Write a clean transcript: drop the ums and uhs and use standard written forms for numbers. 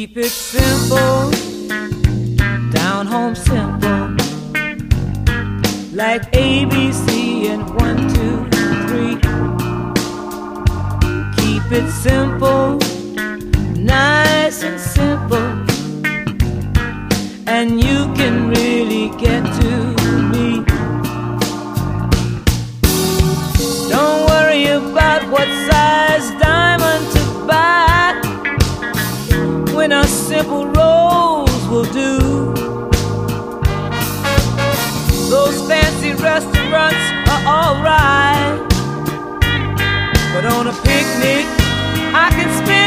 Keep it simple, down home simple, like A, B, C and 1, 2, 3. Keep it simple, nice and simple, and you can really get to me. Don't worry about what size diamond to buy, when a simple rose will do. Those fancy restaurants are alright, but on a picnic I can spend